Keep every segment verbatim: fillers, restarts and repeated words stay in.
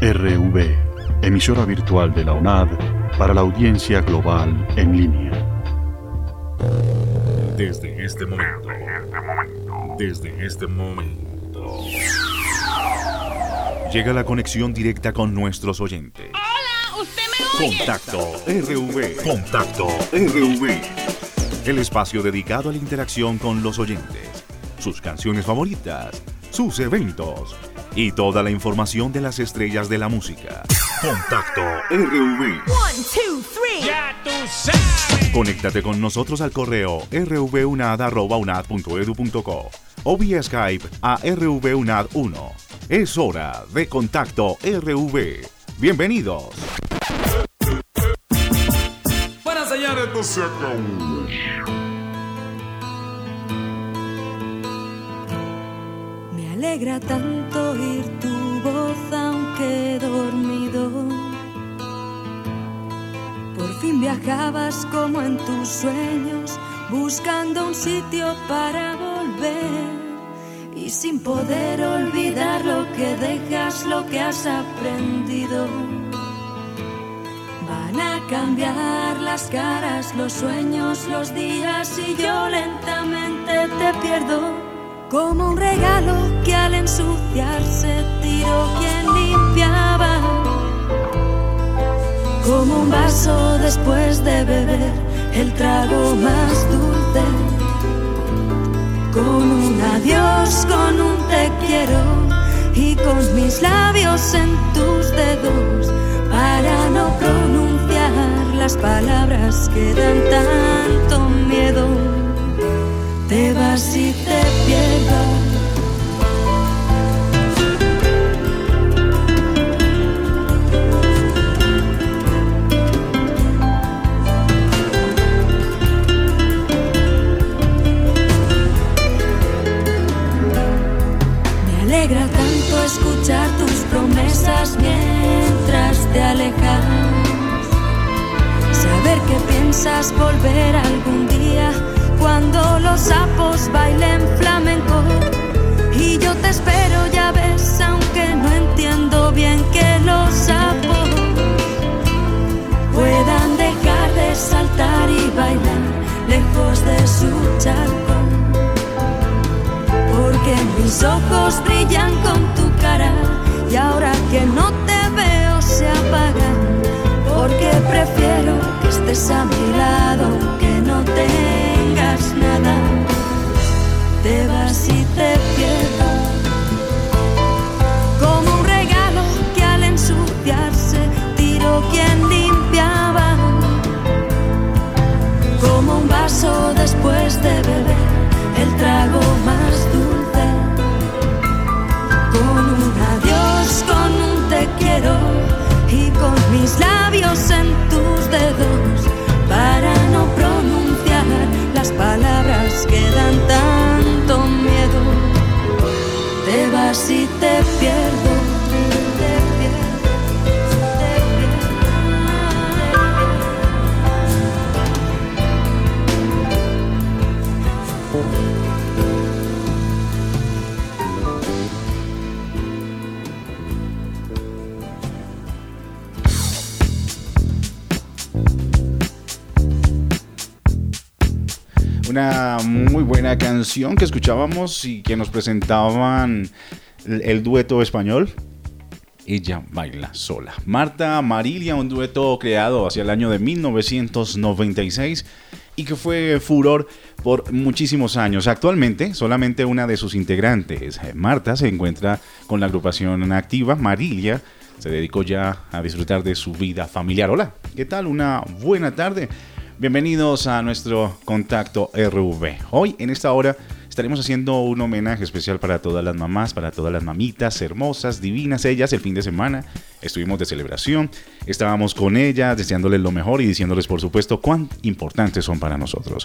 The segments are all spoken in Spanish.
R V, emisora virtual de la UNAD para la audiencia global en línea. Desde este momento, desde este momento, llega la conexión directa con nuestros oyentes. Hola, ¿usted me oye? Contacto R V. Contacto R V. El espacio dedicado a la interacción con los oyentes, sus canciones favoritas, sus eventos y toda la información de las estrellas de la música. Contacto R V. One, two, three. Ya tú sabes. Conéctate con nosotros al correo r v u n a d arroba u n a d punto e d u punto co o vía Skype a r v u n a d uno. Es hora de Contacto R V. Bienvenidos. Para enseñar esto se acabó. Me alegra tanto oír tu voz aunque dormido. Por fin viajabas como en tus sueños, buscando un sitio para volver. Y sin poder olvidar lo que dejas, lo que has aprendido. Van a cambiar las caras, los sueños, los días, y yo lentamente te pierdo. Como un regalo que al ensuciarse tiró quien limpiaba. Como un vaso después de beber el trago más dulce. Con un adiós, con un te quiero y con mis labios en tus dedos para no pronunciar las palabras que dan tanto miedo. Te vas y te pierdo. Me alegra tanto escuchar tus promesas mientras te alejas. Saber que piensas volver algún día cuando los sapos bailen flamenco. Y yo te espero, ya ves, aunque no entiendo bien que los sapos puedan dejar de saltar y bailar lejos de su charco. Porque mis ojos brillan con tu cara y ahora que no te veo se apagan. Porque prefiero que estés a mi lado, que no tengas nada. Te vas y te pierdo. Como un regalo que al ensuciarse tiró quien limpiaba. Como un vaso después de beber el trago más dulce. Con un adiós, con un te quiero y con mis labios en tus dedos para no pronunciar las palabras que dan tanto miedo. Te vas y te pierdo. Te pierdo, te pierdo, Una muy buena canción que escuchábamos y que nos presentaban el, el dueto español Ella baila sola. Marta Marilia, un dueto creado hacia el año de mil novecientos noventa y seis y que fue furor por muchísimos años. Actualmente, solamente una de sus integrantes, Marta, se encuentra con la agrupación activa. Marilia se dedicó ya a disfrutar de su vida familiar. Hola, ¿qué tal? Una buena tarde. Bienvenidos a nuestro Contacto R V. Hoy, en esta hora, estaremos haciendo un homenaje especial para todas las mamás, para todas las mamitas hermosas, divinas ellas. El fin de semana estuvimos de celebración, estábamos con ellas, deseándoles lo mejor y diciéndoles, por supuesto, cuán importantes son para nosotros.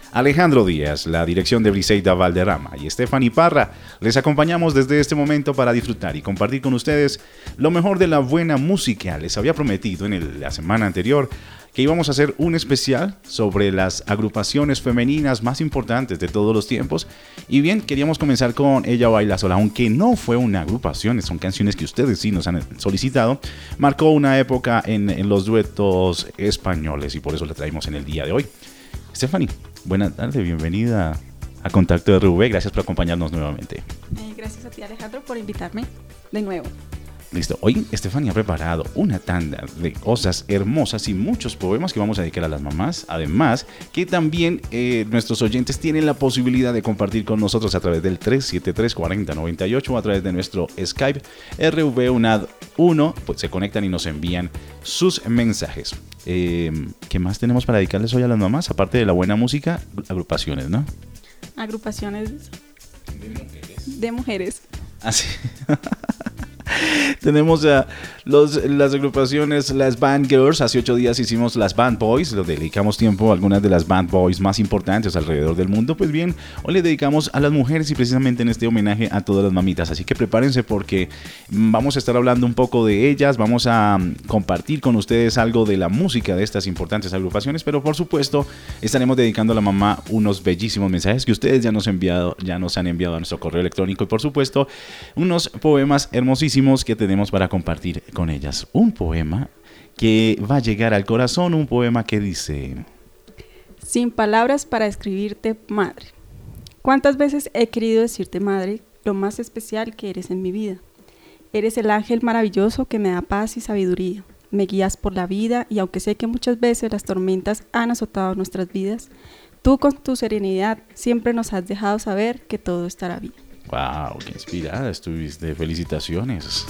Alejandro Díaz, la dirección de Briseida Valderrama y Stephanie Parra. Les acompañamos desde este momento para disfrutar y compartir con ustedes lo mejor de la buena música. Les había prometido en el, la semana anterior que íbamos a hacer un especial sobre las agrupaciones femeninas más importantes de todos los tiempos. Y bien, queríamos comenzar con Ella Baila Sola, aunque no fue una agrupación, son canciones que ustedes sí nos han solicitado. Marcó una época en, en los duetos españoles y por eso la traemos en el día de hoy. Stephanie, buenas tardes, bienvenida a Contacto R V, gracias por acompañarnos nuevamente. Eh, gracias a ti, Alejandro, por invitarme de nuevo. Listo, hoy Stephanie ha preparado una tanda de cosas hermosas y muchos poemas que vamos a dedicar a las mamás. Además, que también eh, nuestros oyentes tienen la posibilidad de compartir con nosotros a través del tres siete tres, cuatro cero nueve ocho o a través de nuestro Skype R V U N A D uno, pues se conectan y nos envían sus mensajes. Eh, ¿Qué más tenemos para dedicarles hoy a las mamás? Aparte de la buena música, agrupaciones, ¿no? Agrupaciones de mujeres. De mujeres. Así. Tenemos uh, los, las agrupaciones, las Band Girls. Hace ocho días hicimos las Band Boys. Le dedicamos tiempo a algunas de las Band Boys más importantes alrededor del mundo. Pues bien, hoy le dedicamos a las mujeres y precisamente en este homenaje a todas las mamitas. Así que prepárense porque vamos a estar hablando un poco de ellas. Vamos a um, compartir con ustedes algo de la música de estas importantes agrupaciones. Pero por supuesto estaremos dedicando a la mamá unos bellísimos mensajes que ustedes ya nos, enviado, ya nos han enviado a nuestro correo electrónico. Y por supuesto unos poemas hermosísimos que tenemos para compartir con ellas. Un poema que va a llegar al corazón, un poema que dice: sin palabras para escribirte, madre. ¿Cuántas veces he querido decirte, madre, lo más especial que eres en mi vida? Eres el ángel maravilloso que me da paz y sabiduría. Me guías por la vida y aunque sé que muchas veces las tormentas han azotado nuestras vidas, tú con tu serenidad siempre nos has dejado saber que todo estará bien. ¡Wow! ¡Qué inspirada estuviste! ¡Felicitaciones!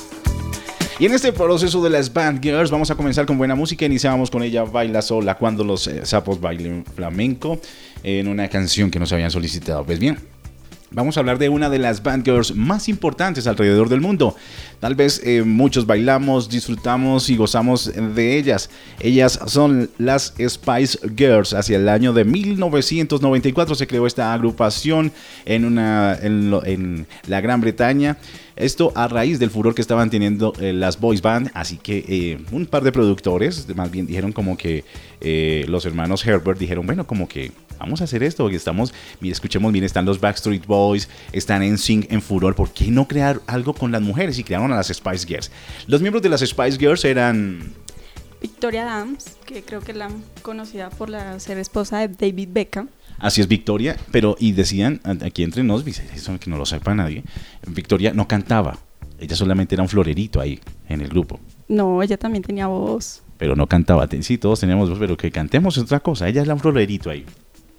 Y en este proceso de las Band Girls vamos a comenzar con buena música. Iniciamos con Ella Baila Sola, cuando los eh, sapos bailen flamenco, en una canción que nos habían solicitado. Pues bien, vamos a hablar de una de las Band Girls más importantes alrededor del mundo. Tal vez eh, muchos bailamos, disfrutamos y gozamos de ellas. Ellas son las Spice Girls. Hacia el año de mil novecientos noventa y cuatro se creó esta agrupación en, una, en, lo, en la Gran Bretaña. Esto a raíz del furor que estaban teniendo eh, las boys band. Así que eh, un par de productores, más bien dijeron como que eh, los hermanos Herbert dijeron, bueno, como que vamos a hacer esto, porque estamos, mira, escuchemos bien, están los Backstreet Boys, están en Sync, en furor, ¿por qué no crear algo con las mujeres? Y crearon a las Spice Girls. Los miembros de las Spice Girls eran Victoria Adams, que creo que es la conocida por la, ser esposa de David Beckham. Así es, Victoria, pero y decían, aquí entre nos, eso que no lo sepa nadie, Victoria no cantaba, ella solamente era un florerito ahí en el grupo. No, ella también tenía voz. Pero no cantaba, sí, todos teníamos voz, pero que cantemos es otra cosa, ella era un florerito ahí.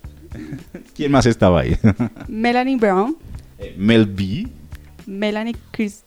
¿Quién más estaba ahí? Melanie Brown. Eh, Mel B. Melanie Chris.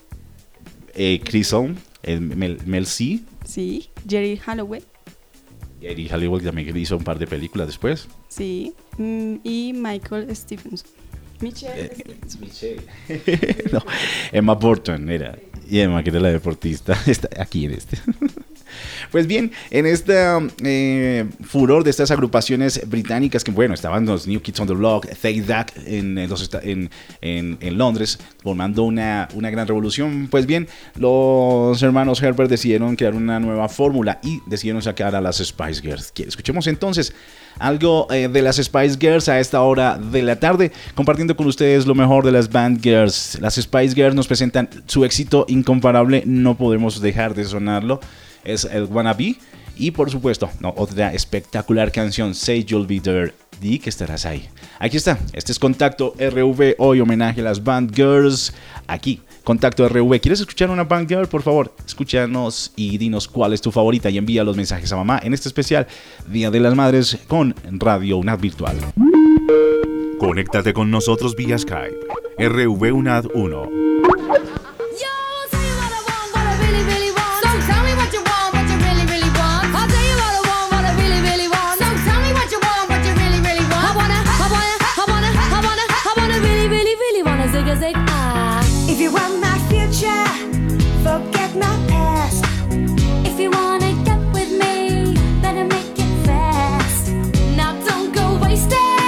Eh, Chisholm. Eh, Mel, Mel C. Sí. Jerry Holloway. Jerry Holloway también hizo un par de películas después. Sí. Mm, y Michael Stephenson. Michelle Eh, Stephenson. Michelle. No, Emma Burton era. Y Emma, que era la deportista. Está aquí en este. Pues bien, en este eh, furor de estas agrupaciones británicas que, bueno, estaban los New Kids on the Block, Take That en, en, los, en, en, en Londres, formando una, una gran revolución. Pues bien, los hermanos Herbert decidieron crear una nueva fórmula y decidieron sacar a las Spice Girls. Escuchemos entonces algo eh, de las Spice Girls a esta hora de la tarde, compartiendo con ustedes lo mejor de las Band Girls. Las Spice Girls nos presentan su éxito incomparable, no podemos dejar de sonarlo. Es el Wanna Be y por supuesto no, otra espectacular canción, Say You'll Be There, di que estarás ahí. Aquí está, este es Contacto R V, hoy homenaje a las Band Girls, aquí, Contacto R V. ¿Quieres escuchar una Band Girl? Por favor, escúchanos y dinos cuál es tu favorita y envía los mensajes a mamá en este especial Día de las Madres con Radio U N A D Virtual. Conéctate con nosotros vía Skype, R V U N A D uno. If you want my future, forget my past. If you wanna get with me, better make it fast. Now don't go wasting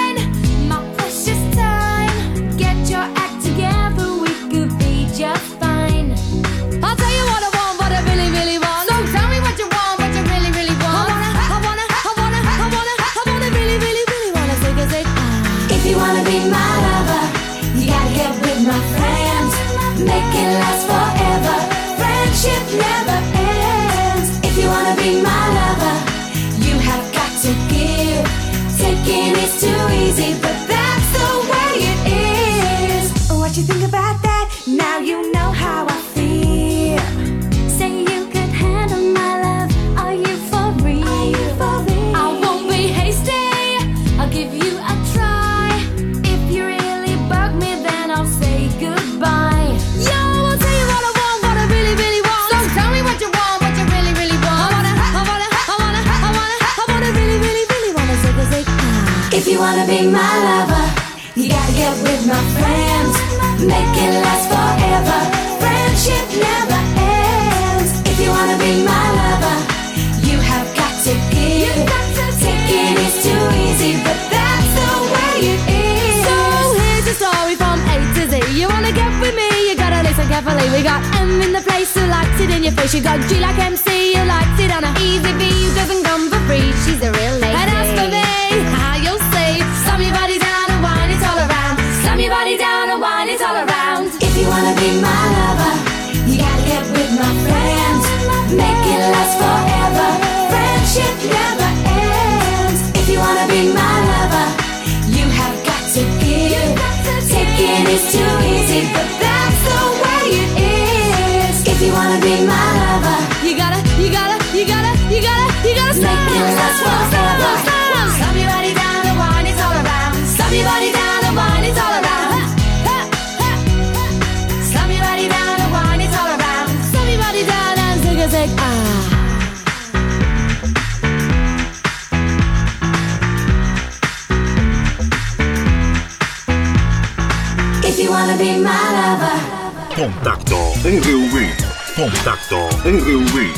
make it last forever. Friendship never ends. If you wanna be my lover, you have got to give. Taking is too easy, but that's the way it is. What you think about that? Now you know how I feel. Say you could handle my love. Are you for real? Are you for real? I won't be hasty. I'll give you a try. If you really bug me, then I'll say goodbye. Yo, I'll tell you what I want, what I really, really want. So tell me what you want, what you really, really want. I wanna, I wanna, I wanna, I wanna, I wanna really, really, really wanna say, say, ah. If you wanna be my lover, you gotta get with my friends. Make it last forever. Friendship never ends. If you wanna be my lover, you have got to give. Taking is too easy, but that's the way it is. So here's your story from A to Z. You wanna get with me, you gotta listen carefully. We got M in the place who likes it in your face. You got G like M C, who likes it on a easy B, who doesn't come for free. She's a real lady. And as for me, how you'll see, slam your body down and wine it all around. Slam your body down and wine it all around. If you wanna be my lover, you gotta get with my friends. Make it last forever. Friendship never ends. If you wanna be my lover, you have got to give. Taking is too easy, but that's the way it is. If you wanna be my lover, you gotta, you gotta, you gotta, you gotta, you gotta stop. Make it last forever. Slam your body down and wine it all around. Slam your body down and wine it all around. Slam your body down and wine it all around. Slam your body down and zig a zig ah. If you wanna be my lover. Contacto R V. Contacto R V.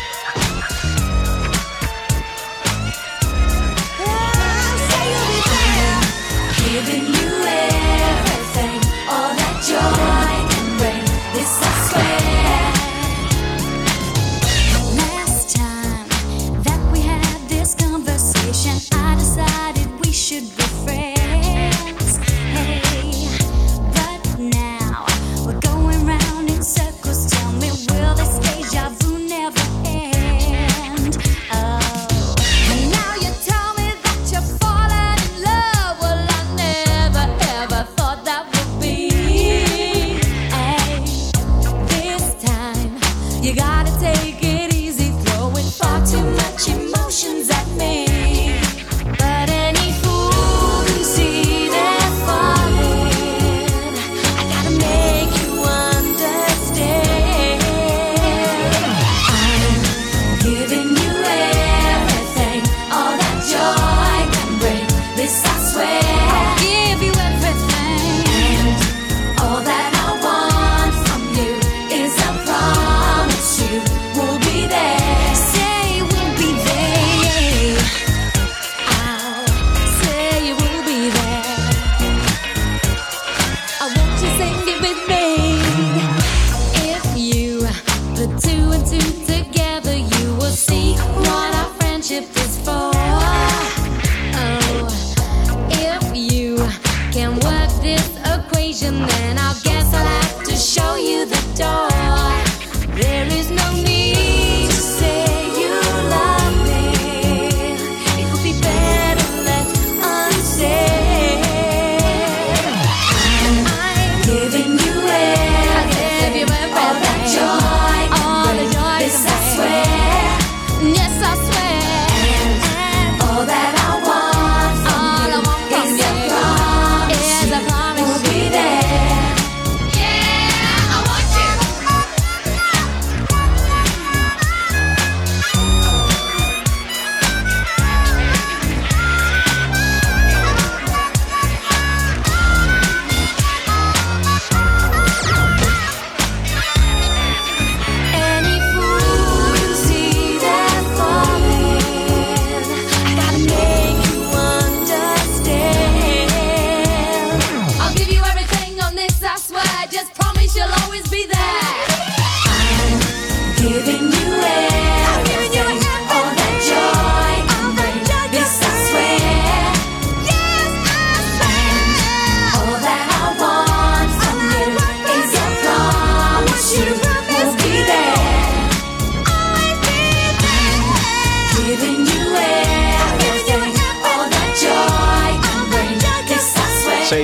Giving you everything, all that joy can bring. This I swear. Last time that we had this conversation, I decided we should be friends. Hey, but now we're going round in circles. Tell me, will this deja vu never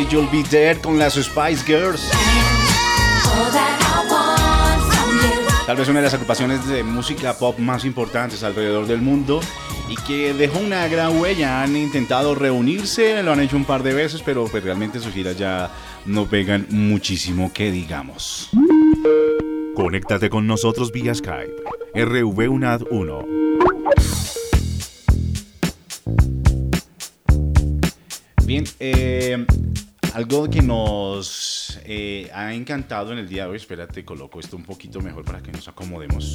You'll Be There con las Spice Girls. Tal vez una de las agrupaciones de música pop más importantes alrededor del mundo y que dejó una gran huella. Han intentado reunirse, lo han hecho un par de veces, pero pues realmente sus giras ya no pegan muchísimo, que digamos. Conéctate con nosotros vía Skype. R V U N A D uno. Bien, eh, algo que nos eh, ha encantado en el día de hoy, espérate, coloco esto un poquito mejor para que nos acomodemos.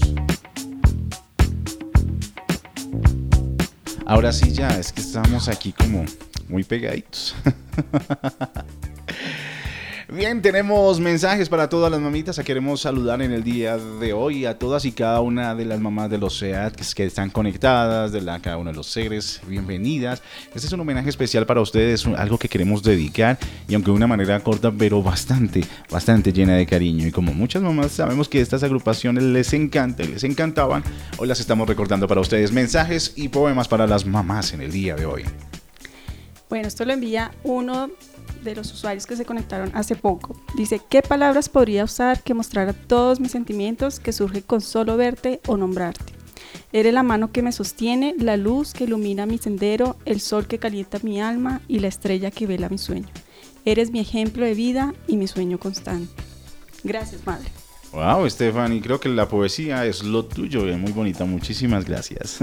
Ahora sí ya, es que estamos aquí como muy pegaditos. Bien, tenemos mensajes para todas las mamitas. Queremos saludar en el día de hoy a todas y cada una de las mamás de los S E A T que están conectadas, de la, cada uno de los seres. Bienvenidas. Este es un homenaje especial para ustedes, algo que queremos dedicar, y aunque de una manera corta, pero bastante, bastante llena de cariño. Y como muchas mamás sabemos que estas agrupaciones les encantan, les encantaban, hoy las estamos recordando para ustedes. Mensajes y poemas para las mamás en el día de hoy. Bueno, esto lo envía uno de los usuarios que se conectaron hace poco. Dice: ¿qué palabras podría usar que mostrara todos mis sentimientos que surgen con solo verte o nombrarte? Eres la mano que me sostiene, la luz que ilumina mi sendero, el sol que calienta mi alma y la estrella que vela mi sueño. Eres mi ejemplo de vida y mi sueño constante. Gracias, madre. Wow, Stephanie, creo que la poesía es lo tuyo, es muy bonita, muchísimas gracias.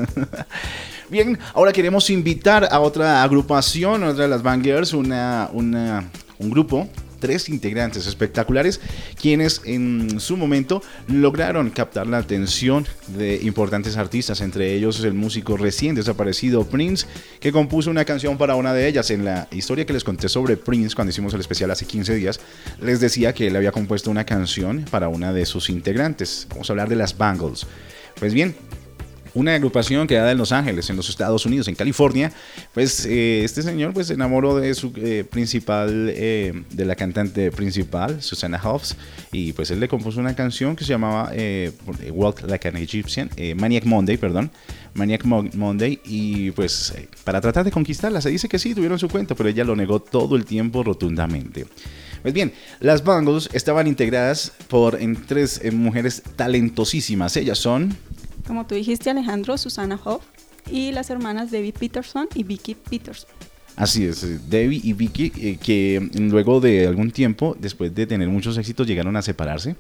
Bien, ahora queremos invitar a otra agrupación, otra de las Bangers, una, una, un grupo, tres integrantes espectaculares, quienes en su momento lograron captar la atención de importantes artistas, entre ellos el músico recién desaparecido Prince, que compuso una canción para una de ellas. En la historia que les conté sobre Prince cuando hicimos el especial hace quince días, les decía que él había compuesto una canción para una de sus integrantes. Vamos a hablar de las Bangles. Pues bien, una agrupación creada en Los Ángeles, en los Estados Unidos, en California. Pues eh, este señor pues se enamoró de su eh, principal, eh, de la cantante principal, Susanna Hoffs, y pues él le compuso una canción que se llamaba eh, Walk Like an Egyptian, eh, Maniac Monday, perdón, Maniac Mo- Monday, y pues eh, para tratar de conquistarla. Se dice que sí, tuvieron su cuento, pero ella lo negó todo el tiempo rotundamente. Pues bien, las Bangles estaban integradas por en tres eh, mujeres talentosísimas. Ellas son, como tú dijiste, Alejandro, Susanna Hoff, y las hermanas Debbie Peterson y Vicky Peterson. Así es, Debbie y Vicky, eh, que luego de algún tiempo, después de tener muchos éxitos, llegaron a separarse.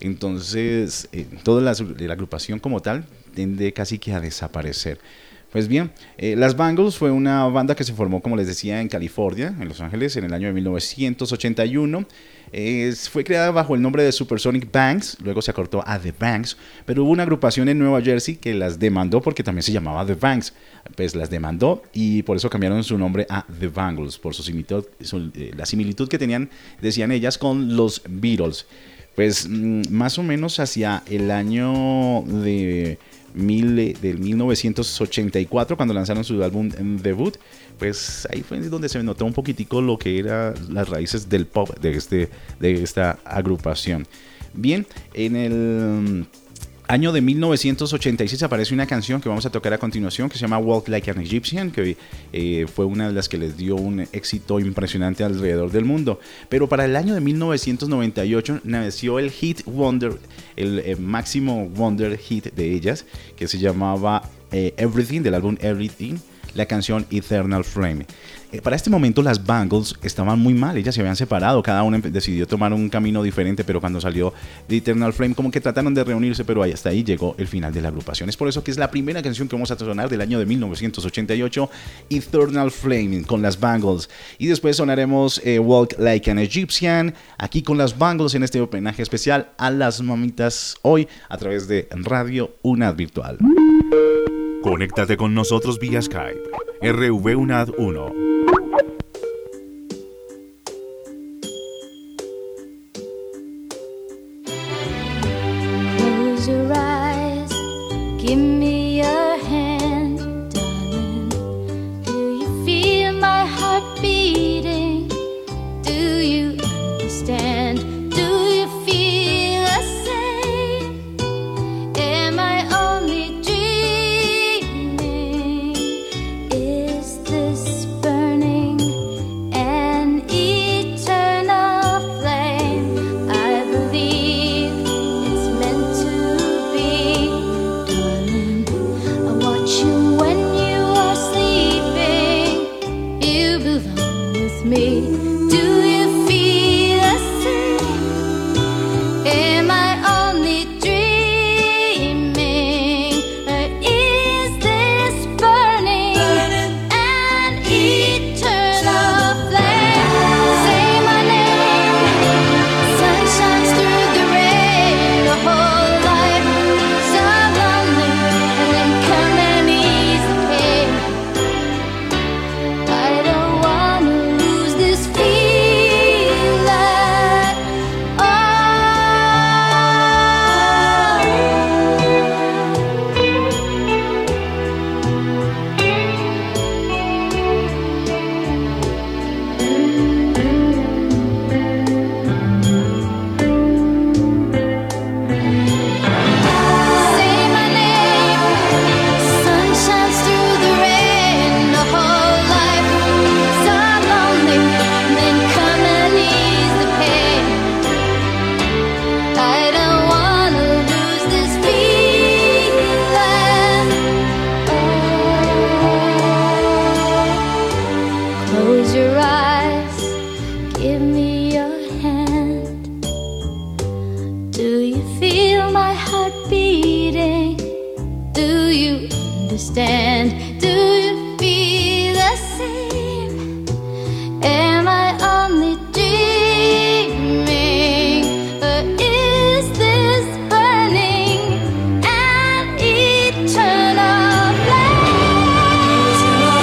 Entonces, eh, toda la, la agrupación como tal tiende casi que a desaparecer. Pues bien, eh, las Bangles fue una banda que se formó, como les decía, en California, en Los Ángeles, en el año de mil novecientos ochenta y uno. Eh, fue creada bajo el nombre de Supersonic Banks, luego se acortó a The Banks, pero hubo una agrupación en Nueva Jersey que las demandó porque también se llamaba The Banks. Pues las demandó y por eso cambiaron su nombre a The Bangles, por su similitud, su, eh, la similitud que tenían, decían ellas, con los Beatles. Pues mm, más o menos hacia el año de... Mil, del mil novecientos ochenta y cuatro, cuando lanzaron su álbum debut, pues ahí fue donde se notó un poquitico lo que eran las raíces del pop de, este, de esta agrupación. Bien, en el año de mil novecientos ochenta y seis aparece una canción que vamos a tocar a continuación que se llama Walk Like an Egyptian, que eh, fue una de las que les dio un éxito impresionante alrededor del mundo. Pero para el año de mil novecientos noventa y ocho nació el hit wonder, el eh, máximo wonder hit de ellas, que se llamaba eh, Everything, del álbum Everything, la canción Eternal Flame. Eh, para este momento las Bangles estaban muy mal, ellas se habían separado, cada una decidió tomar un camino diferente, pero cuando salió The Eternal Flame como que trataron de reunirse, pero ahí, hasta ahí llegó el final de la agrupación. Es por eso que es la primera canción que vamos a sonar del año de mil novecientos ochenta y ocho, Eternal Flame con las Bangles, y después sonaremos eh, Walk Like an Egyptian aquí con las Bangles en este homenaje especial a las mamitas hoy a través de Radio U N A D Virtual. Conéctate con nosotros vía Skype. R V U N A D uno. Close your eyes, give me your hand, darling. Do you feel my heart beating? Do you understand? Do you feel the same? Am I only dreaming? Is this burning an eternal Do you feel my heart beating? Do you understand? Do you feel the same? Am I only dreaming? Or is this burning an eternal flame?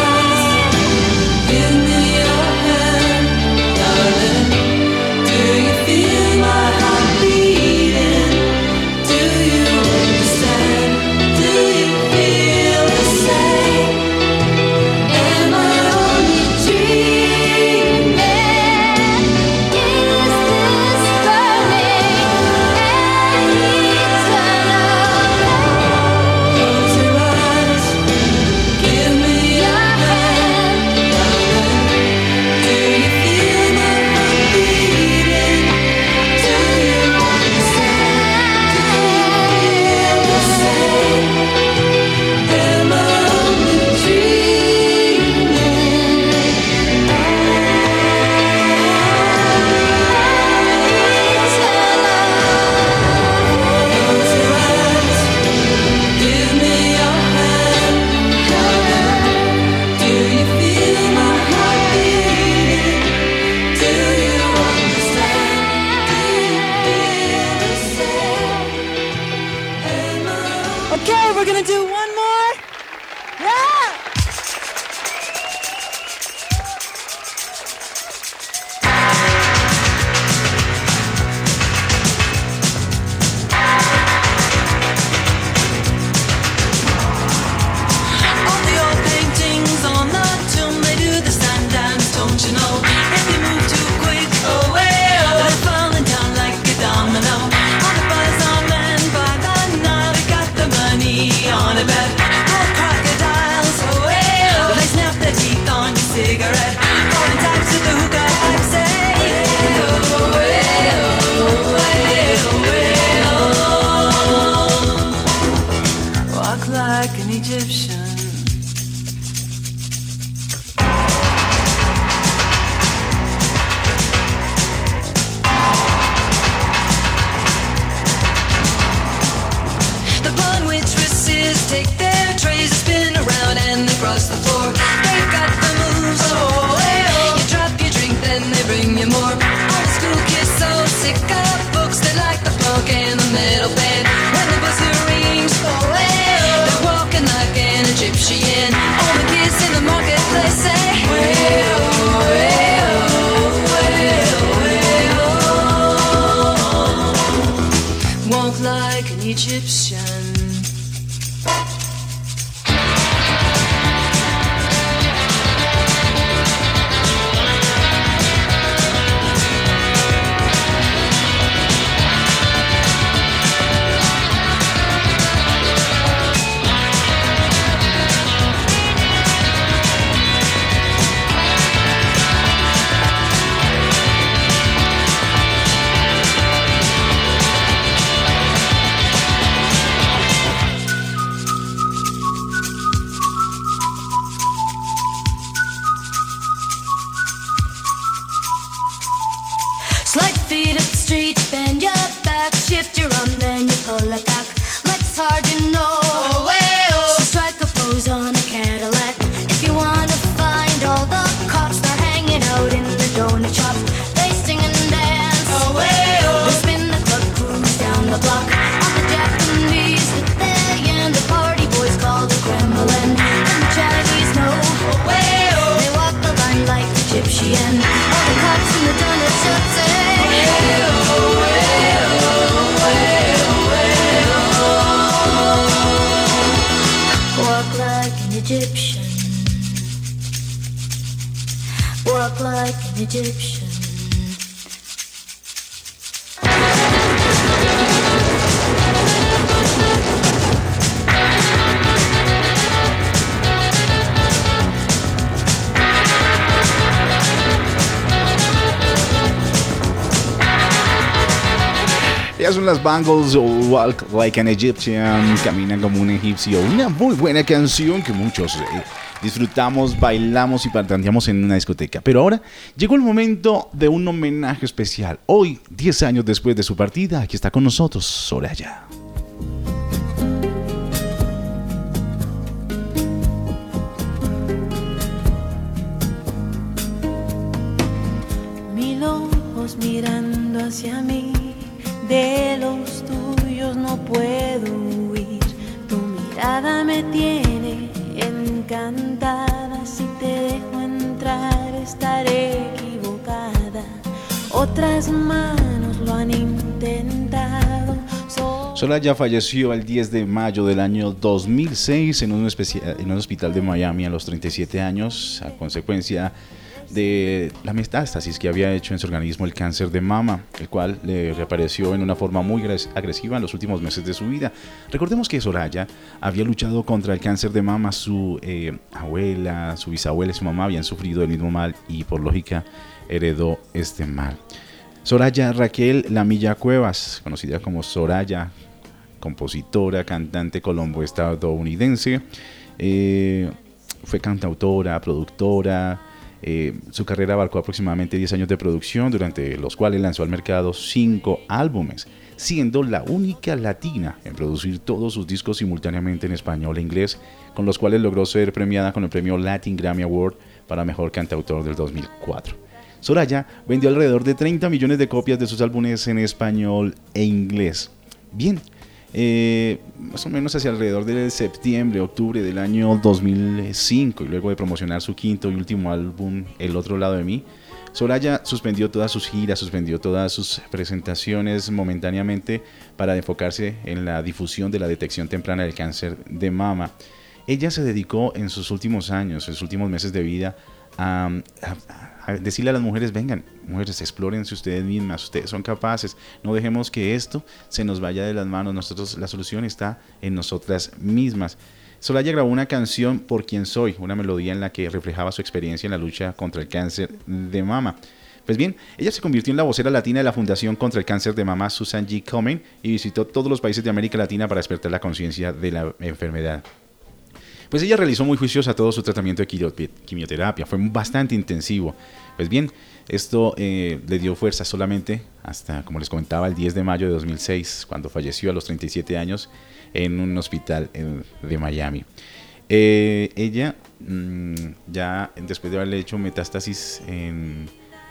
Give me your hand, darling. Do you feel my heart beating? Do you understand? Do you feel the same? Am I only dreaming? Is this burning an eternal flame? Close your eyes, give me your hand, darling. Do you feel my heart beating? Do you understand? Do you feel the same? Am I only dreaming? Close your eyes, give me your hand, darling. Do you feel my heart beating? Do you understand? Do you feel the same? Am I Okay, we're gonna do one more. Yeah! All the old paintings on the tomb, they do the sun dance, don't you know? If you move too quick, oh well, they're falling down like a domino. On the buzz on man by the Nile, they got the money on a bet. Gold crocodiles, oh well, they snap their teeth on your cigarette. Falling taps at the hookah, I say, oh well, oh well, walk like an Egyptian. The blonde waitresses take their trays, spin around and they cross the floor. They've got the moves, oh, well. You drop your drink, then they bring you more. Old school kids so sick of books, they like the funk and the metal band. When the buzzer rings, oh, well, they're walking like an Egyptian. All the kids in the marketplace say, well, well, well, well. Walk like an Egyptian. Slide feet up the street, bend your back, shift your arm, then you pull it back. Legs hard, you know. Oh, well. So strike a pose on a Cadillac. If you wanna find all the cops, they're hanging out in the donut shop. They sing and dance. Oh, well. They spin the club, cruise down the block. On the Japanese, they and the party boys call the Kremlin. And the Chinese know. Oh, well. They walk the line like Egyptian. All the cops in the donut shop say, walk like an Egyptian. Walk like an Egyptian. Ellas son las Bangles, Walk Like an Egyptian, Camina como un egipcio. Una muy buena canción que muchos eh, disfrutamos, bailamos y parrandeamos en una discoteca. Pero ahora llegó el momento de un homenaje especial. Hoy, diez años después de su partida, aquí está con nosotros Soraya. Mil ojos mirando hacia mí, de los tuyos no puedo huir. Tu mirada me tiene encantada. Si te dejo entrar estaré equivocada. Otras manos lo han intentado. So- Soraya falleció el diez de mayo del año dos mil seis en un, especia- en un hospital de Miami a los treinta y siete años, a consecuencia de la metástasis que había hecho en su organismo el cáncer de mama, el cual le reapareció en una forma muy agresiva en los últimos meses de su vida. Recordemos que Soraya había luchado contra el cáncer de mama. Su eh, abuela, su bisabuela y su mamá habían sufrido el mismo mal y por lógica heredó este mal. Soraya Raquel Lamilla Cuevas, conocida como Soraya, compositora, cantante colombo-estadounidense, eh, fue cantautora, productora. Eh, su carrera abarcó aproximadamente diez años de producción, durante los cuales lanzó al mercado cinco álbumes, siendo la única latina en producir todos sus discos simultáneamente en español e inglés, con los cuales logró ser premiada con el premio Latin Grammy Award para Mejor Cantautor del dos mil cuatro. Soraya vendió alrededor de treinta millones de copias de sus álbumes en español e inglés. Bien, Eh, más o menos hacia alrededor de septiembre, octubre del año dos mil cinco, y luego de promocionar su quinto y último álbum, El Otro Lado de Mí, Soraya suspendió todas sus giras, suspendió todas sus presentaciones momentáneamente para enfocarse en la difusión de la detección temprana del cáncer de mama. Ella se dedicó en sus últimos años, en sus últimos meses de vida, a, a, a decirle a las mujeres: vengan, mujeres, explórense ustedes mismas, ustedes son capaces, no dejemos que esto se nos vaya de las manos, nosotros, la solución está en nosotras mismas. Soraya grabó una canción, Por Quien Soy, una melodía en la que reflejaba su experiencia en la lucha contra el cáncer de mama. Pues bien, ella se convirtió en la vocera latina de la Fundación contra el Cáncer de Mama Susan G. Komen y visitó todos los países de América Latina para despertar la conciencia de la enfermedad. Pues ella realizó muy juiciosa todo su tratamiento de quimioterapia, fue bastante intensivo. Pues bien, esto eh, le dio fuerza solamente hasta, como les comentaba, el diez de mayo de dos mil seis, cuando falleció a los treinta y siete años en un hospital en, de Miami. Eh, ella, mmm, ya después de haberle hecho metástasis en,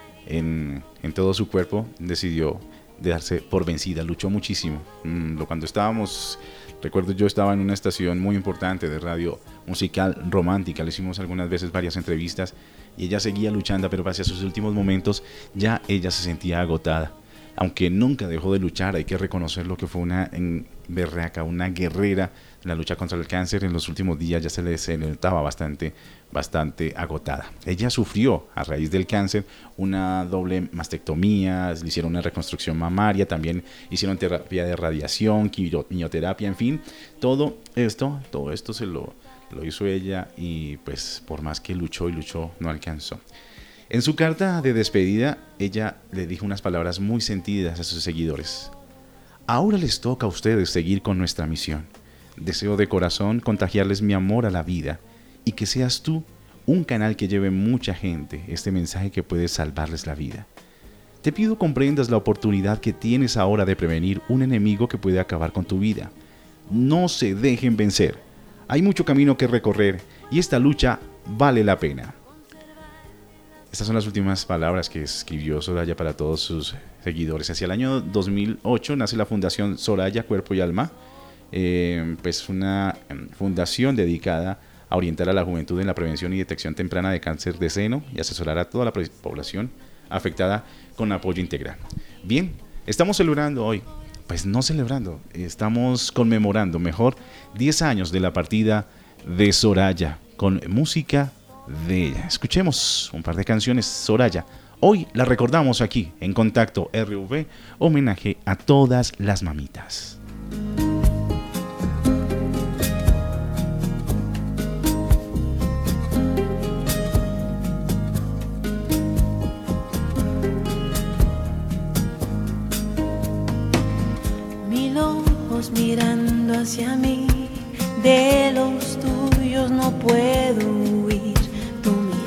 en, en todo su cuerpo, decidió darse por vencida, luchó muchísimo. Mm, cuando estábamos... Recuerdo, yo estaba en una estación muy importante de radio musical romántica, le hicimos algunas veces varias entrevistas y ella seguía luchando, pero hacia sus últimos momentos ya ella se sentía agotada. Aunque nunca dejó de luchar, hay que reconocer lo que fue una berraca, una guerrera en la lucha contra el cáncer. En los últimos días ya se le, se le notaba bastante, bastante agotada. Ella sufrió a raíz del cáncer una doble mastectomía, le hicieron una reconstrucción mamaria, también hicieron terapia de radiación, quimioterapia, en fin, todo esto, todo esto se lo, lo hizo ella y pues por más que luchó y luchó no alcanzó. En su carta de despedida, ella le dijo unas palabras muy sentidas a sus seguidores. Ahora les toca a ustedes seguir con nuestra misión. Deseo de corazón contagiarles mi amor a la vida y que seas tú un canal que lleve mucha gente este mensaje que puede salvarles la vida. Te pido comprendas la oportunidad que tienes ahora de prevenir un enemigo que puede acabar con tu vida. No se dejen vencer. Hay mucho camino que recorrer y esta lucha vale la pena. Estas son las últimas palabras que escribió Soraya para todos sus seguidores. Hacia el año dos mil ocho nace la Fundación Soraya Cuerpo y Alma, eh, pues una fundación dedicada a orientar a la juventud en la prevención y detección temprana de cáncer de seno y asesorar a toda la población afectada con apoyo integral. Bien, estamos celebrando hoy, pues no celebrando, estamos conmemorando, mejor, diez años de la partida de Soraya con música de ella. Escuchemos un par de canciones. Soraya, hoy la recordamos aquí en Contacto R V, homenaje a todas las mamitas. Mil ojos mirando hacia mí, de los tuyos no puedo huir.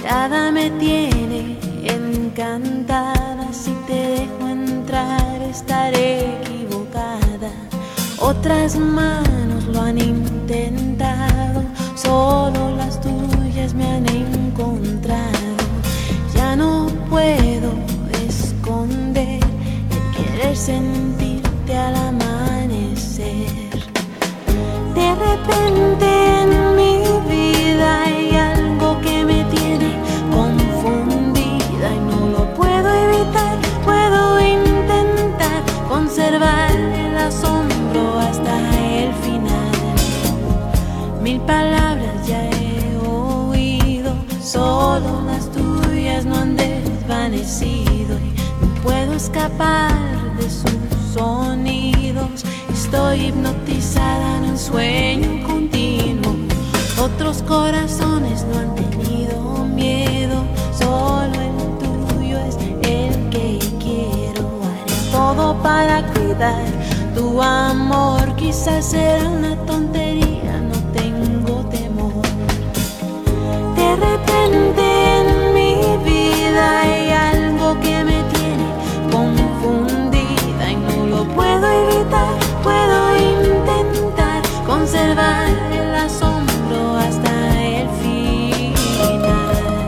mirada me tiene encantada. Si te dejo entrar estaré equivocada. Otras manos lo han intentado, solo las tuyas me han encontrado. Ya no puedo esconder el querer sentirte al amanecer. De repente en mi vida hay algo que me tiene confundida y no lo puedo evitar. Puedo intentar conservar el asombro hasta el final. Mil palabras ya he oído, solo las tuyas no han desvanecido y no puedo escapar de sus sonidos. Estoy hipnotizada en un sueño continuo. Otros corazones no han tenido miedo, solo el tuyo es el que quiero. Haré todo para cuidar tu amor. Quizás será una tontería, no tengo temor. De repente en mi vida hay algo que me tiene confundida y no lo puedo evitar. Puedo intentar conservar el asombro hasta el final.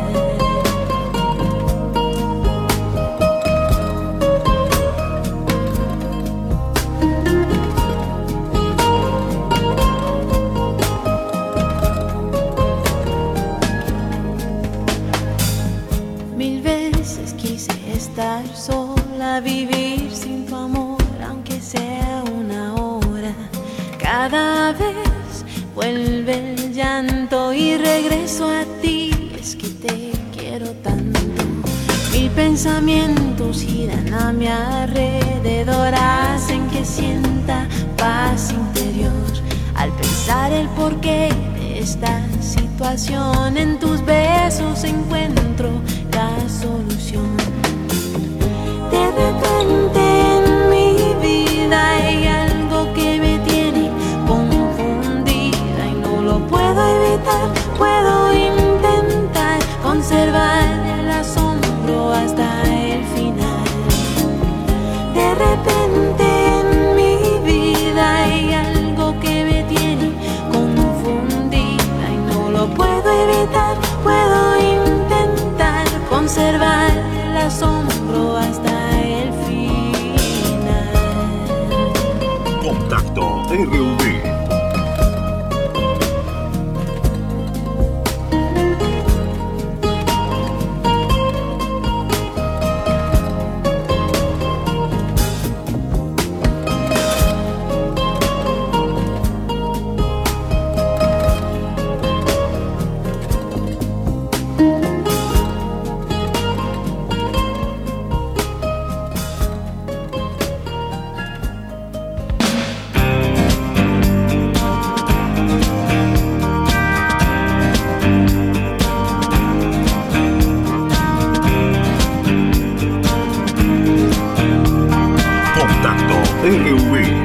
Mil veces quise estar sola, vivir sin tu amor, aunque sea una hora. Cada vez vuelve el llanto y regreso a ti, es que te quiero tanto. Mil pensamientos giran a mi alrededor, hacen que sienta paz interior. Al pensar el porqué de esta situación, en tus besos encuentro la solución. De repente en mi vida hay algo que me tiene confundida y no lo puedo evitar. Puedo intentar conservar el asombro hasta el final. De repente en mi vida hay algo que me tiene confundida y no lo puedo evitar. Puedo intentar conservar el asombro hasta el final. Contacto R V. R V.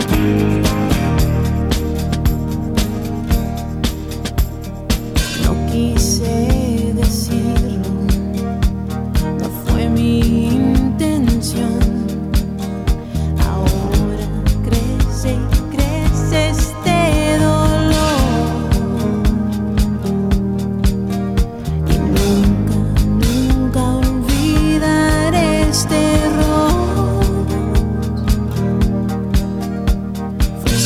No quise decirlo, no fue mi intención. Ahora crece y crece este dolor y nunca, nunca olvidaré este error. Fui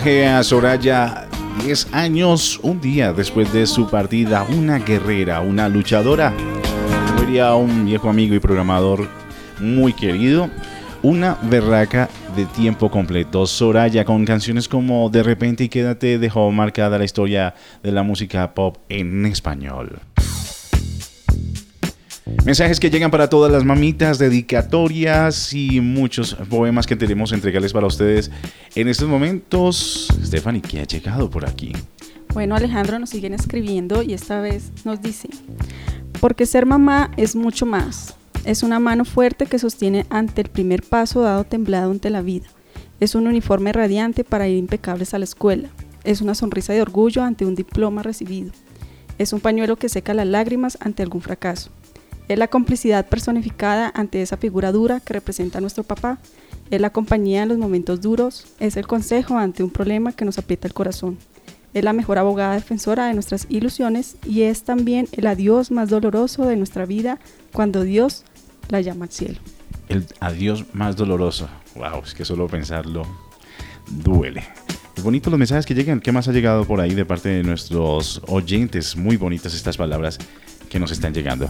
homenaje a Soraya, diez años, un día después de su partida, una guerrera, una luchadora, como diría un viejo amigo y programador muy querido, una berraca de tiempo completo. Soraya, con canciones como De repente y Quédate, dejó marcada la historia de la música pop en español. Mensajes que llegan para todas las mamitas, dedicatorias y muchos poemas que tenemos entregarles para ustedes en estos momentos. Stephanie, ¿qué ha llegado por aquí? Bueno, Alejandro, nos siguen escribiendo y esta vez nos dice: porque ser mamá es mucho más. Es una mano fuerte que sostiene ante el primer paso dado temblado ante la vida. Es un uniforme radiante para ir impecables a la escuela. Es una sonrisa de orgullo ante un diploma recibido. Es un pañuelo que seca las lágrimas ante algún fracaso. Es la complicidad personificada ante esa figura dura que representa a nuestro papá. Es la compañía en los momentos duros. Es el consejo ante un problema que nos aprieta el corazón. Es la mejor abogada defensora de nuestras ilusiones y es también el adiós más doloroso de nuestra vida cuando Dios la llama al cielo. El adiós más doloroso. Wow, es que solo pensarlo duele. Es bonito los mensajes que llegan. ¿Qué más ha llegado por ahí de parte de nuestros oyentes? Muy bonitas estas palabras que nos están llegando.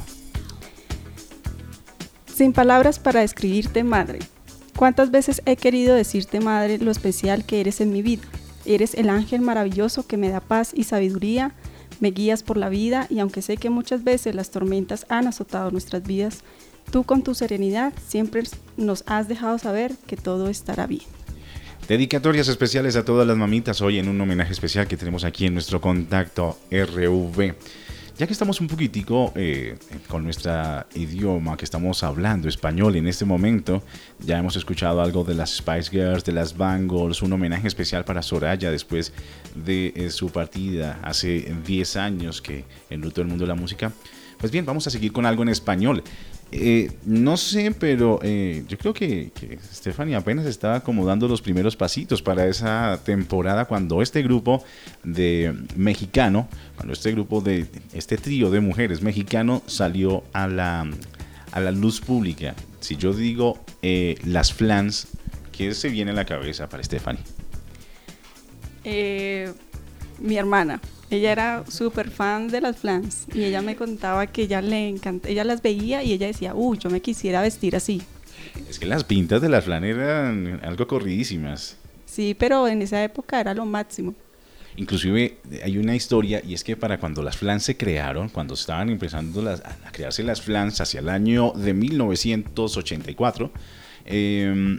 Sin palabras para describirte, madre. ¿Cuántas veces he querido decirte, madre, lo especial que eres en mi vida? Eres el ángel maravilloso que me da paz y sabiduría, me guías por la vida y aunque sé que muchas veces las tormentas han azotado nuestras vidas, tú con tu serenidad siempre nos has dejado saber que todo estará bien. Dedicatorias especiales a todas las mamitas hoy en un homenaje especial que tenemos aquí en nuestro contacto R V. Ya que estamos un poquitico eh, con nuestro idioma, que estamos hablando español en este momento, ya hemos escuchado algo de las Spice Girls, de las Bangles, un homenaje especial para Soraya después de eh, su partida hace diez años que enlutó el mundo de la música. Pues bien, vamos a seguir con algo en español. Eh, no sé, pero eh, yo creo que, que Stephanie apenas estaba como dando los primeros pasitos para esa temporada cuando este grupo de mexicano, cuando este grupo de este trío de mujeres mexicano salió a la, a la luz pública. Si yo digo eh, las Flans, ¿qué se viene a la cabeza para Stephanie? Eh, mi hermana. Ella era súper fan de las Flans y ella me contaba que ella le encanta, ella las veía y ella decía, uy, yo me quisiera vestir así. Es que las pintas de las Flans eran algo corridísimas. Sí, pero en esa época era lo máximo. Inclusive hay una historia y es que para cuando las Flans se crearon, cuando estaban empezando las, a crearse las Flans hacia el año de mil novecientos ochenta y cuatro, eh,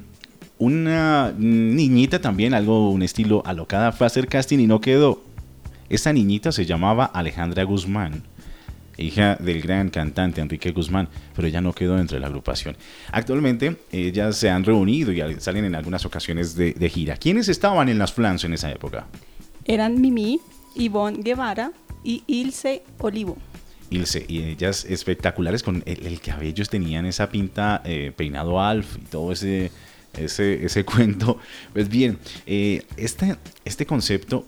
una niñita también, algo, un estilo alocada, fue a hacer casting y no quedó. Esta niñita se llamaba Alejandra Guzmán, hija del gran cantante Enrique Guzmán, pero ella no quedó dentro de la agrupación. Actualmente ellas se han reunido y salen en algunas ocasiones de, de gira. ¿Quiénes estaban en las Flans en esa época? Eran Mimi, Ivonne Guevara y Ilse Olivo. Ilse, y ellas espectaculares con el, el cabello, tenían esa pinta, eh, peinado Alf y todo ese... Ese, ese cuento. Pues bien, eh, este, este concepto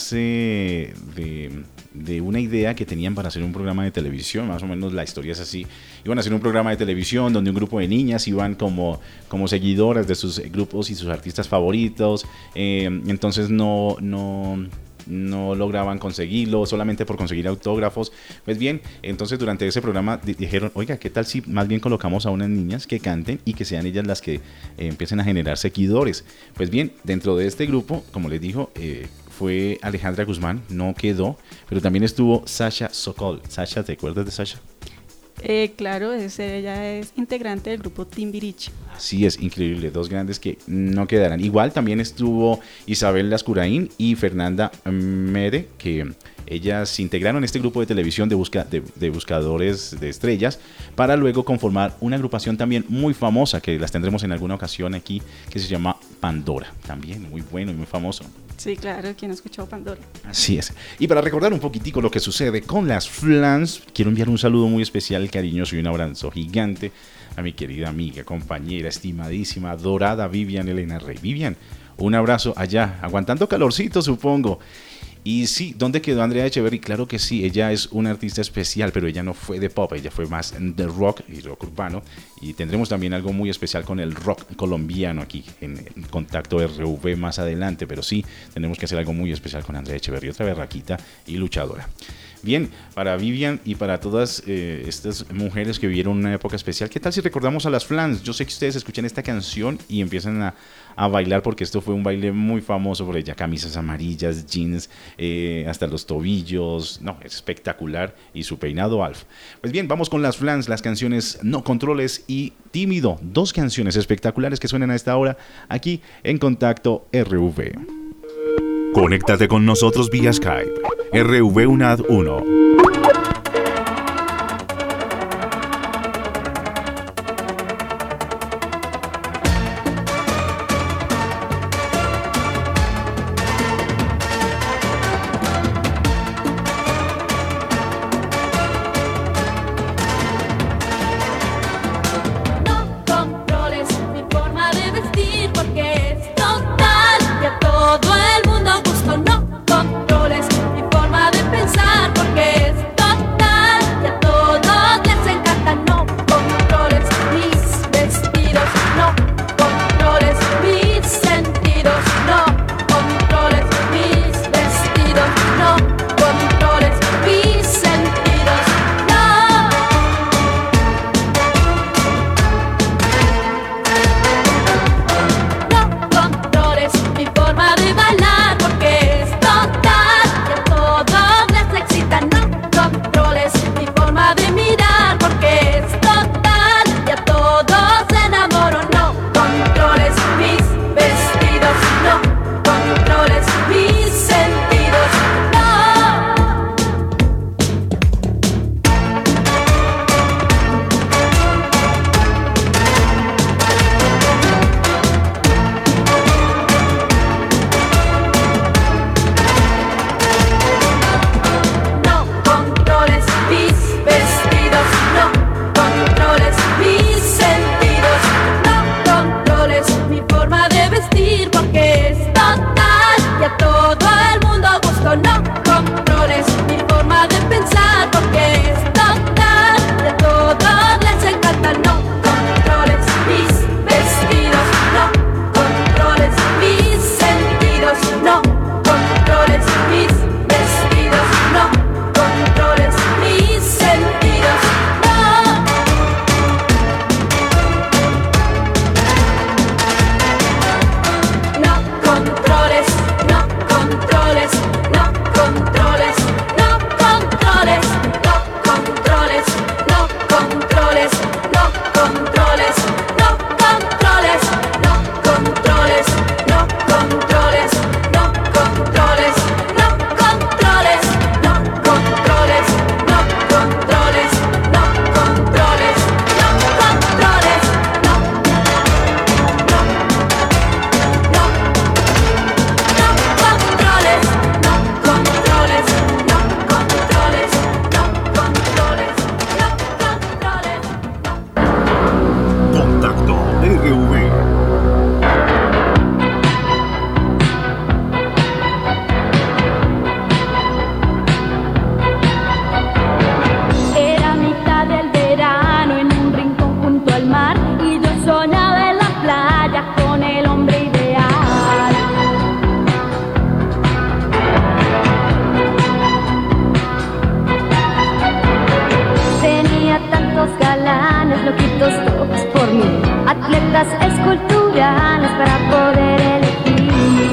nace de, de una idea que tenían para hacer un programa de televisión. Más o menos la historia es así. Iban a hacer un programa de televisión donde un grupo de niñas iban como, como seguidoras de sus grupos y sus artistas favoritos. Eh, entonces no... no no lograban conseguirlo, solamente por conseguir autógrafos. Pues bien, entonces durante ese programa di- dijeron, oiga, ¿qué tal si más bien colocamos a unas niñas que canten y que sean ellas las que eh, empiecen a generar seguidores? Pues bien, dentro de este grupo, como les dijo, eh, fue Alejandra Guzmán, no quedó, pero también estuvo Sasha Sokol. Sasha, ¿te acuerdas de Sasha? Eh, claro, es, ella es integrante del grupo Timbiriche. Sí, es increíble, dos grandes que no quedarán. Igual también estuvo Isabel Lascuraín y Fernanda Mere, que ellas se integraron en este grupo de televisión de, busca, de, de buscadores de estrellas para luego conformar una agrupación también muy famosa, que las tendremos en alguna ocasión aquí, que se llama Pandora. También muy bueno y muy famoso. Sí, claro, quien ha escuchado Pandora. Así es. Y para recordar un poquitico lo que sucede con las Flans, quiero enviar un saludo muy especial, cariñoso y un abrazo gigante a mi querida amiga, compañera, estimadísima, adorada Vivian Elena Rey. Vivian, un abrazo allá, aguantando calorcito, supongo. Y sí, ¿dónde quedó Andrea Echeverry? Claro que sí, ella es una artista especial, pero ella no fue de pop, ella fue más de rock y rock urbano. Y tendremos también algo muy especial con el rock colombiano aquí en, en Contacto R V más adelante, pero sí, tenemos que hacer algo muy especial con Andrea Echeverry, otra berraquita y luchadora. Bien, para Vivian y para todas eh, estas mujeres que vivieron una época especial, ¿qué tal si recordamos a las Flans? Yo sé que ustedes escuchan esta canción y empiezan a, a bailar, porque esto fue un baile muy famoso por ella, camisas amarillas, jeans, eh, hasta los tobillos, no, es espectacular, y su peinado Alf. Pues bien, vamos con las Flans, las canciones No Controles y Tímido, dos canciones espectaculares que suenan a esta hora aquí en Contacto R V. Conéctate con nosotros vía Skype, R V U N A D uno. esculturales para poder elegir.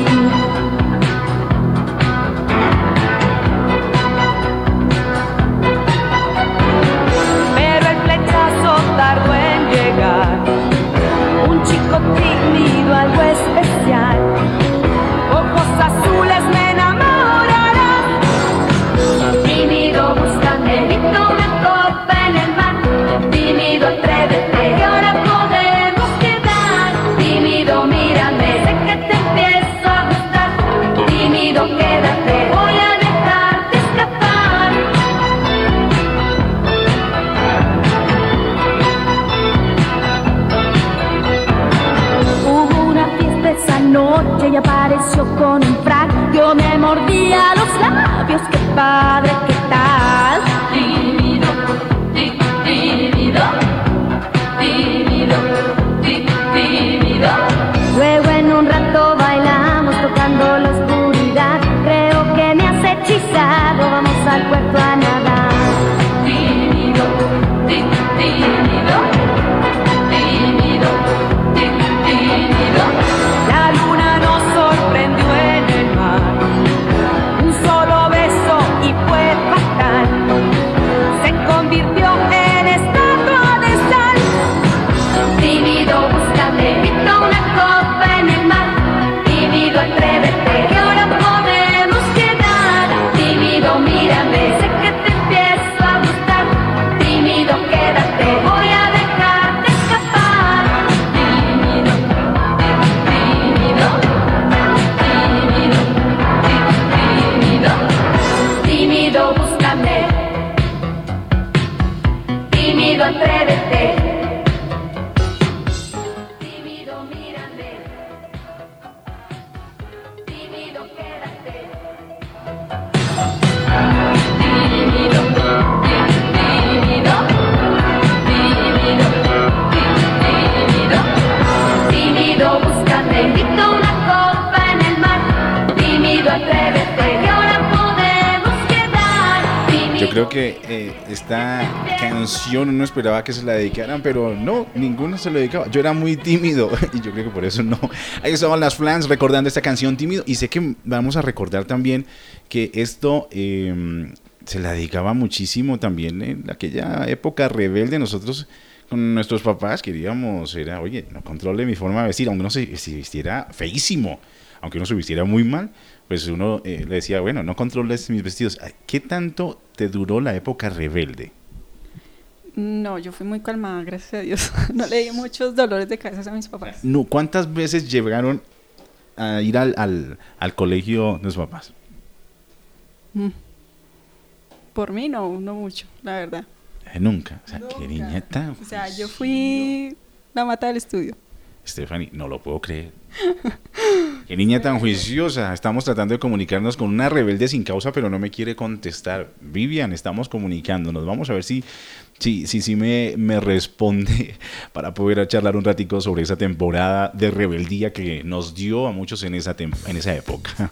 Pero el flechazo tardó en llegar. Un chico tímido, algo especial. Ojos azules me enamorarán. Tímido buscando el grito me topa en el mar. Tímido, atrévete, que ahora podemos quedar. Tímido, mírame, sé que te empiezo a gustar. Tímido, quédate, voy a dejarte escapar. Hubo una fiesta esa noche y apareció con un frac. Yo Yo me mordía los labios, qué padre, qué tal. Tímido, tí- tímido, tímido, tí- tímido. Luego en un rato bailamos tocando la oscuridad. Creo que me has hechizado, vamos al puerto a nadar. Tímido, tí- tímido, tímido, tí- tímido. La luna nos sorprendió en el mar. Un solo beso y fue fatal. Se convirtió en estatua de sal. Tímido, búscame, invito una copa en el mar. Tímido, atrévete, que ahora podemos quedar. Tímido, mírame, sé que te empiezo a gustar. Tímido, quédate, voy a dejarte escapar. Tímido, tímido, tímido, tímido, tímido, búscame. Tímido, atrévete. Tímido, mírame. Tímido, quédate. Tímido, tímido, tímido, tímido, tímido, búscame. Invito una copa en el mar. Tímido, atrévete, que ahora podemos quedar. Tímido. Yo creo que eh, esta canción no esperaba que se la dedicaran, pero no, ninguno se lo dedicaba. Yo era muy tímido y yo creo que por eso no. Ahí estaban las Flans recordando esta canción Tímido, y sé que vamos a recordar también que esto eh, se la dedicaba muchísimo también en aquella época rebelde. Nosotros con nuestros papás queríamos, era, oye, no controle mi forma de vestir, aunque no se, se vistiera feísimo, aunque uno se vistiera muy mal, pues uno eh, le decía, bueno, no controles mis vestidos. ¿Qué tanto te duró la época rebelde? No, yo fui muy calmada, gracias a Dios. No le di muchos dolores de cabeza a mis papás. No, ¿cuántas veces llegaron a ir al, al, al colegio de sus papás? Mm. Por mí no, no mucho, la verdad. Eh, nunca. O sea, Nunca. qué niña tan O sea, yo fui la mata del estudio. Stephanie, no lo puedo creer. Qué niña tan juiciosa. Estamos tratando de comunicarnos con una rebelde sin causa, pero no me quiere contestar. Vivian, estamos comunicándonos. Vamos a ver si si, si, si me, me responde para poder charlar un ratico sobre esa temporada de rebeldía que nos dio a muchos en esa, tem- en esa época.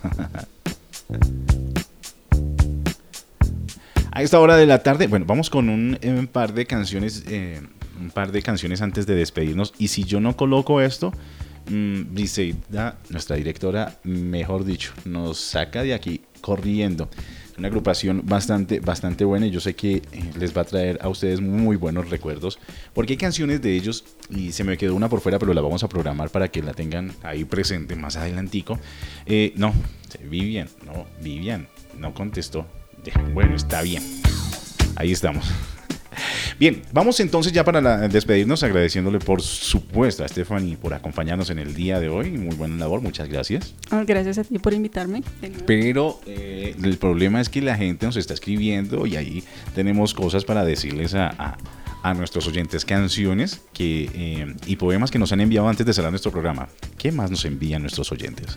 A esta hora de la tarde, bueno, vamos con un, un par de canciones, eh, un par de canciones antes de despedirnos. Y si yo no coloco esto, mmm, Briseida, nuestra directora, mejor dicho, nos saca de aquí corriendo. Una agrupación bastante, bastante buena, y yo sé que eh, les va a traer a ustedes muy buenos recuerdos, porque hay canciones de ellos, y se me quedó una por fuera, pero la vamos a programar para que la tengan ahí presente más adelantico. Eh, no, Vivian, no, Vivian, no contestó. Bueno, está bien. Ahí estamos. Bien, vamos entonces ya para la, despedirnos, agradeciéndole por supuesto a Stephanie por acompañarnos en el día de hoy. Muy buena labor, muchas gracias. Oh, gracias a ti por invitarme. Pero eh, el problema es que la gente nos está escribiendo y ahí tenemos cosas para decirles a, a, a nuestros oyentes, canciones que, eh, y poemas que nos han enviado antes de cerrar nuestro programa. ¿Qué más nos envían nuestros oyentes?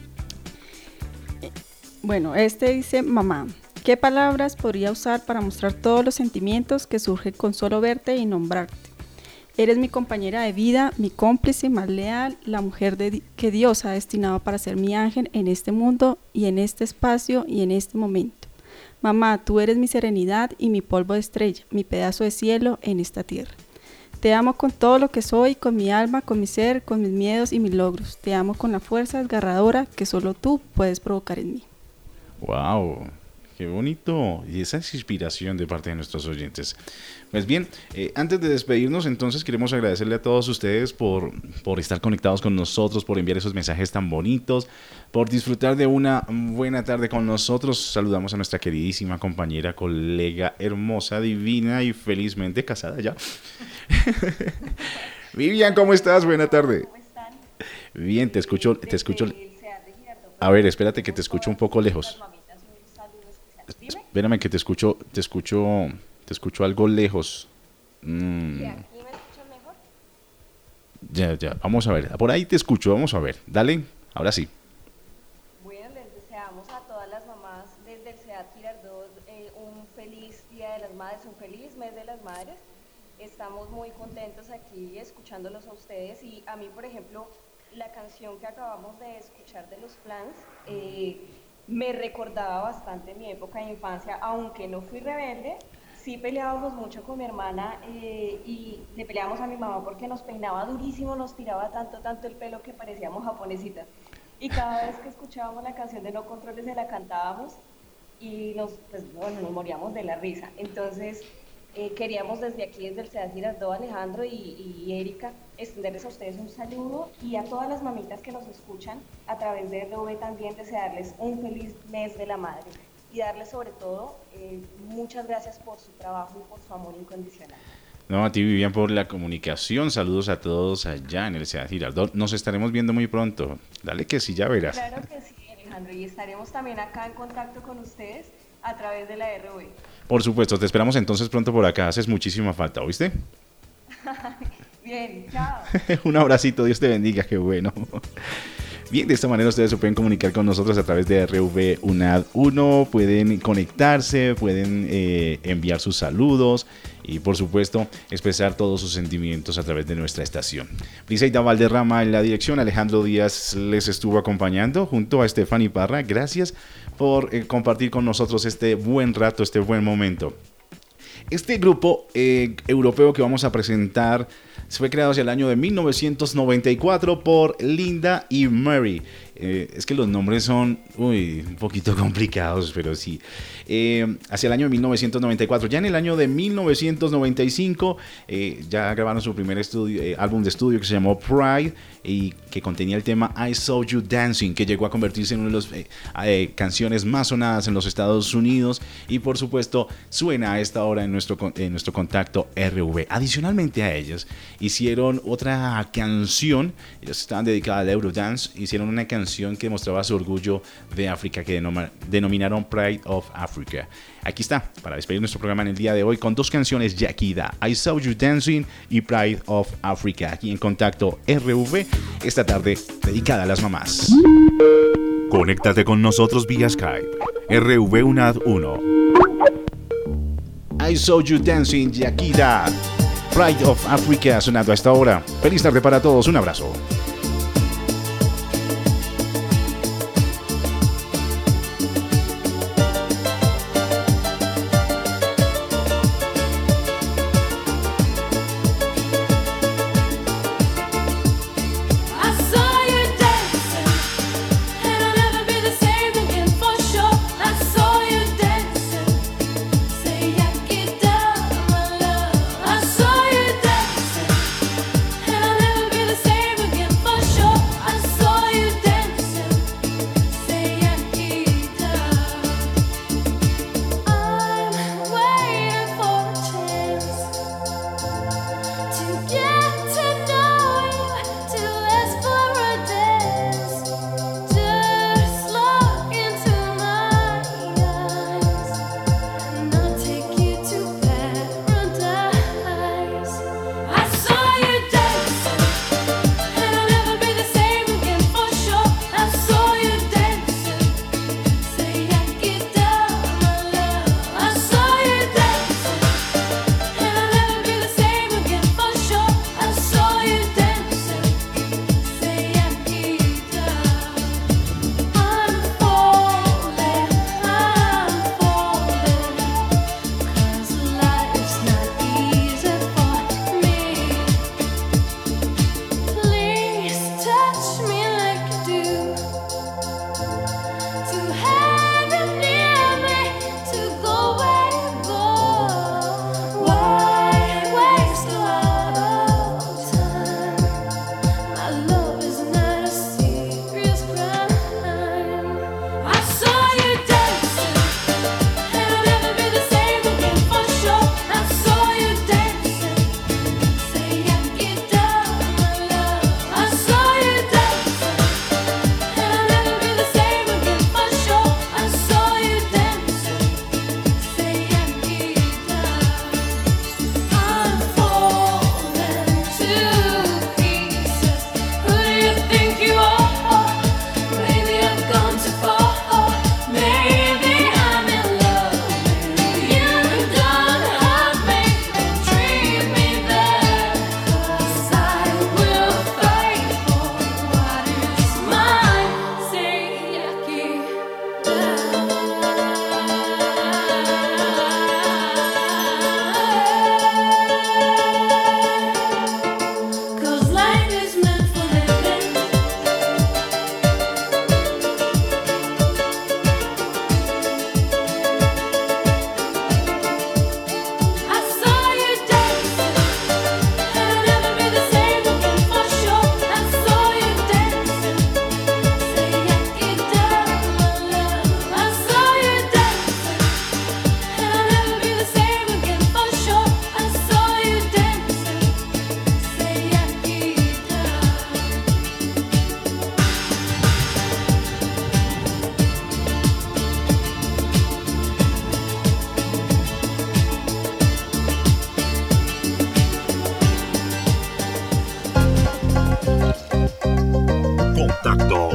Bueno, este dice: mamá, ¿qué palabras podría usar para mostrar todos los sentimientos que surgen con solo verte y nombrarte? Eres mi compañera de vida, mi cómplice más leal, la mujer de, que Dios ha destinado para ser mi ángel en este mundo y en este espacio y en este momento. Mamá, tú eres mi serenidad y mi polvo de estrella, mi pedazo de cielo en esta tierra. Te amo con todo lo que soy, con mi alma, con mi ser, con mis miedos y mis logros. Te amo con la fuerza desgarradora que solo tú puedes provocar en mí. ¡Wow! ¡Qué bonito! Y esa es inspiración de parte de nuestros oyentes. Pues bien, eh, antes de despedirnos, entonces queremos agradecerle a todos ustedes por, por estar conectados con nosotros, por enviar esos mensajes tan bonitos, por disfrutar de una buena tarde con nosotros. Saludamos a nuestra queridísima compañera, colega, hermosa, divina y felizmente casada ya. Vivian, ¿cómo estás? Buena tarde. ¿Cómo están? Bien, te escucho, te escucho. A ver, espérate que te escucho un poco lejos. Espérame que te escucho, te escucho, te escucho algo lejos. Mm. Ya, ya, vamos a ver. Por ahí te escucho, vamos a ver. Dale, ahora sí. Bueno, les deseamos a todas madres. Estamos muy contentos aquí escuchándolos a ustedes y a mí, por ejemplo, la canción que acabamos de escuchar de los Plans eh, me recordaba bastante mi época de infancia, aunque no fui rebelde. Sí peleábamos mucho con mi hermana eh, y le peleábamos a mi mamá porque nos peinaba durísimo, nos tiraba tanto, tanto el pelo que parecíamos japonesitas. Y cada vez que escuchábamos la canción de No Controles se la cantábamos y nos, pues, bueno, nos moríamos de la risa. Entonces eh, queríamos desde aquí, desde el SEAD Girardot, Alejandro y, y Erika, extenderles a ustedes un saludo y a todas las mamitas que nos escuchan a través de R V también desearles un feliz mes de la madre. Y darle sobre todo eh, muchas gracias por su trabajo y por su amor incondicional. No, a ti, Vivian, por la comunicación. Saludos a todos allá en el SEAD Girardot. Nos estaremos viendo muy pronto. Dale que sí, ya verás. Claro que sí, Alejandro. Y estaremos también acá en contacto con ustedes a través de la R V. Por supuesto, te esperamos entonces pronto por acá. Haces muchísima falta, ¿oíste? Bien, chao. Un abracito, Dios te bendiga, qué bueno. Bien, de esta manera ustedes se pueden comunicar con nosotros a través de R V UNAD uno, pueden conectarse, pueden eh, enviar sus saludos y por supuesto expresar todos sus sentimientos a través de nuestra estación. Briseida Valderrama en la dirección, Alejandro Díaz les estuvo acompañando junto a Estefany Parra. Gracias por eh, compartir con nosotros este buen rato, este buen momento. Este grupo eh, europeo que vamos a presentar fue creado hacia el año de mil novecientos noventa y cuatro por Linda y Mary. Eh, es que los nombres son uy, un poquito complicados, pero sí. Eh, hacia el año de mil novecientos noventa y cuatro. Ya en el año de mil novecientos noventa y cinco eh, ya grabaron su primer estudio, eh, álbum de estudio que se llamó Pride y que contenía el tema I Saw You Dancing, que llegó a convertirse en una de las eh, eh, canciones más sonadas en los Estados Unidos y por supuesto suena a esta hora en nuestro, en nuestro contacto R V. Adicionalmente a ellos hicieron otra canción, ellos estaban dedicadas al Eurodance, hicieron una canción que mostraba su orgullo de África que denom- denominaron Pride of Africa. Aquí está, para despedir nuestro programa en el día de hoy con dos canciones Yakida, I Saw You Dancing y Pride of Africa, aquí en Contacto R V, esta tarde dedicada a las mamás. Conéctate con nosotros vía Skype, R V UNAD uno. I Saw You Dancing, Yakida, Pride of Africa, sonando a esta hora. Feliz tarde para todos, un abrazo. Again for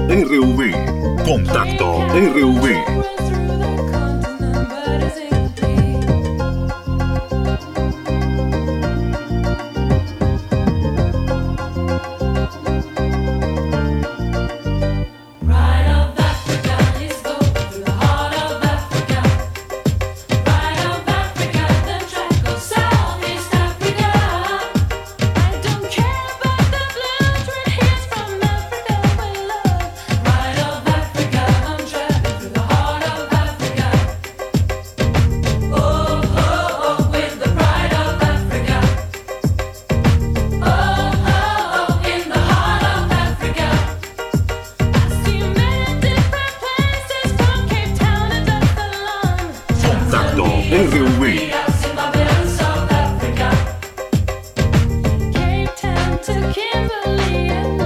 R V. Contacto R V. R V. Cape Town to Kimberley.